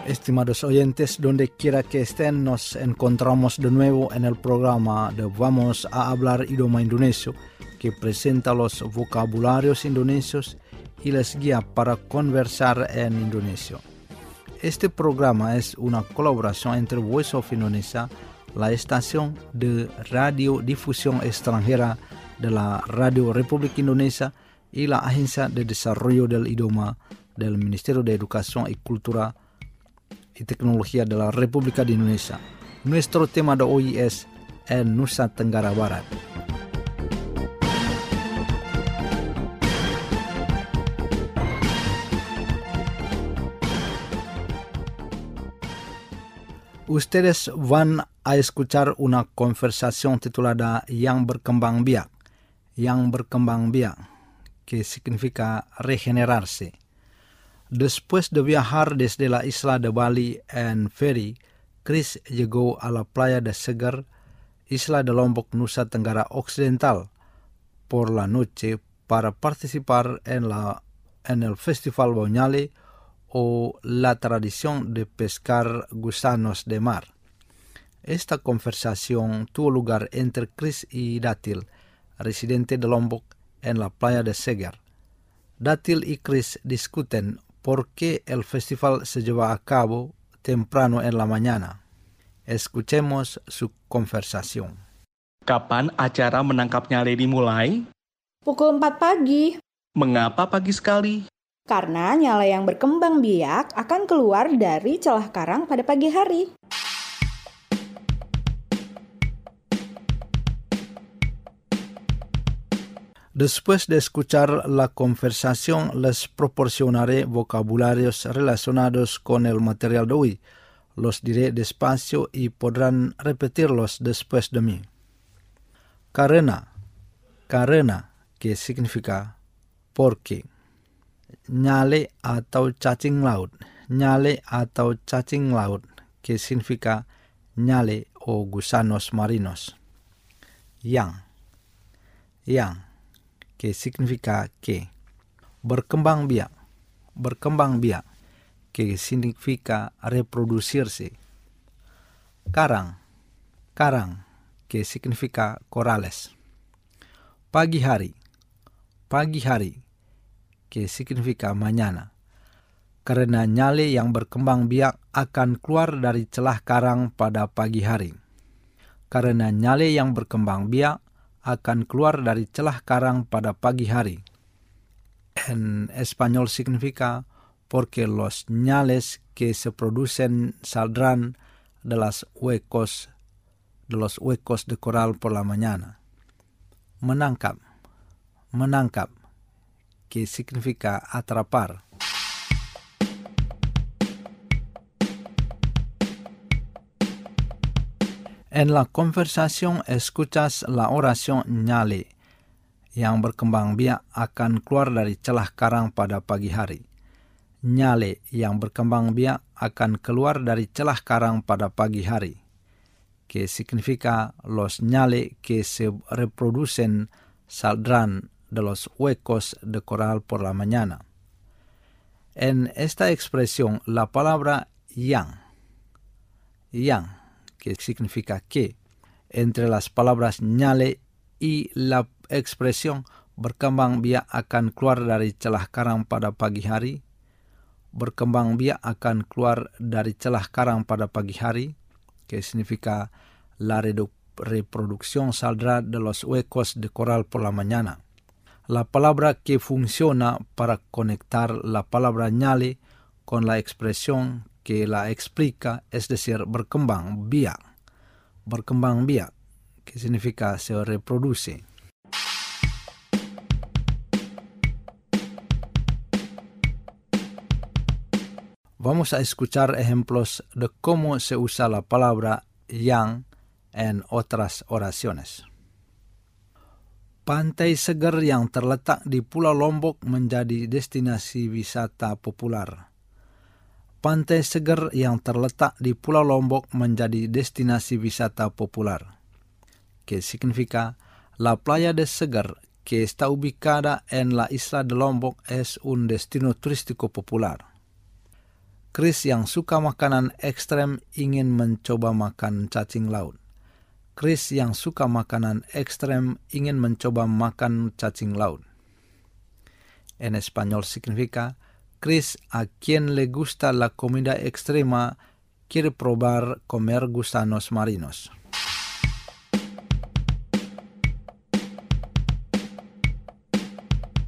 Estimados oyentes, donde quiera que estén, nos encontramos de nuevo en el programa de Vamos a hablar idioma indonesio, que presenta los vocabularios indonesios y les guía para conversar en indonesio. Este programa es una colaboración entre Voice of Indonesia, la estación de radiodifusión extranjera de la Radio Republik Indonesia, y la Agencia de Desarrollo del Idioma del Ministerio de Educación y Cultura y Tecnología de la República de Indonesia. Nuestro tema de hoy es en Nusa Tenggara Barat. Ustedes van a escuchar una conversación titulada Yang Berkembang Biak. Yang Berkembang Biak, que significa regenerarse. Después de viajar desde la isla de Bali en ferry, Chris llegó a la playa de Segar, isla de Lombok, Nusa Tenggara Occidental, por la noche para participar en el Festival Bonyale o la tradición de pescar gusanos de mar. Esta conversación tuvo lugar entre Chris y Datil, residente de Lombok, en la playa de Segar. Datil y Chris discuten por qué el festival se lleva a cabo temprano en la mañana. Escuchemos su conversación. Kapan acara menangkap nyale dimulai? Pukul 4 pagi. Mengapa pagi sekali? Karena nyale yang berkembang biak akan keluar dari celah karang pada pagi hari. Después de escuchar la conversación, les proporcionaré vocabularios relacionados con el material de hoy. Los diré despacio y podrán repetirlos después de mí. Karena, que significa porque. Nyale atau cacing laut, que significa nyale o gusanos marinos. Yang, que significa que. Berkembang biak, que significa reproducirse. Karang, que significa corales. Pagi hari, que significa mañana. Karena nyale yang berkembang biak akan keluar dari celah karang pada pagi hari. Karena nyale yang berkembang biak akan keluar dari celah karang pada pagi hari. En español significa porque los ñales que se producen saldrán de los huecos de coral por la mañana. Menangkap, que significa atrapar. En la conversación escuchas la oración nyale, yang berkembang biak akan keluar dari celah karang pada pagi hari. Nyale yang berkembang biak akan keluar dari celah karang pada pagi hari, que significa los nyale que se reproducen saldrán de los huecos de coral por la mañana. En esta expresión, la palabra yang, que significa que, entre las palabras nyale y la expresión berkembang biak akan keluar dari celah karang pada pagi hari, berkembang biak akan keluar dari celah karang pada pagi hari, que significa la reproducción saldrá de los huecos de coral por la mañana. La palabra que funciona para conectar la palabra nyale con la expresión que la explica, es decir, berkembang biak, que significa se reproduce. Vamos a escuchar ejemplos de cómo se usa la palabra yang en otras oraciones. Pantai Segar yang terletak di Pulau Lombok menjadi destinasi wisata popular. Pantai Segar yang terletak di Pulau Lombok menjadi destinasi wisata popular. Que significa la playa de Segar, que está ubicada en la isla de Lombok, es un destino turístico popular. Chris yang suka makanan ekstrem ingin mencoba makan cacing laut. Chris yang suka makanan ekstrem ingin mencoba makan cacing laut. En español significa, Chris, a quien le gusta la comida extrema, quiere probar comer gusanos marinos.